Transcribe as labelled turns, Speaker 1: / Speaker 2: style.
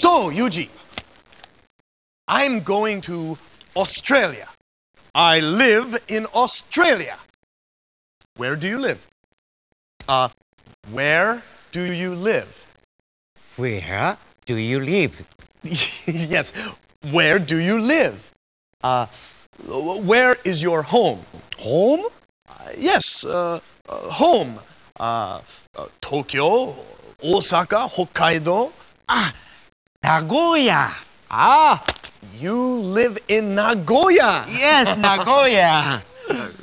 Speaker 1: So, Yuji, I'm going to Australia. I live in Australia. Where do you live? Where do you live?
Speaker 2: Where do you live?
Speaker 1: Yes, where do you live? Where is your home?
Speaker 2: Home?
Speaker 1: Yes, home. Tokyo, Osaka, Hokkaido.
Speaker 2: Nagoya.
Speaker 1: Ah, you live in Nagoya.
Speaker 2: Yes, Nagoya.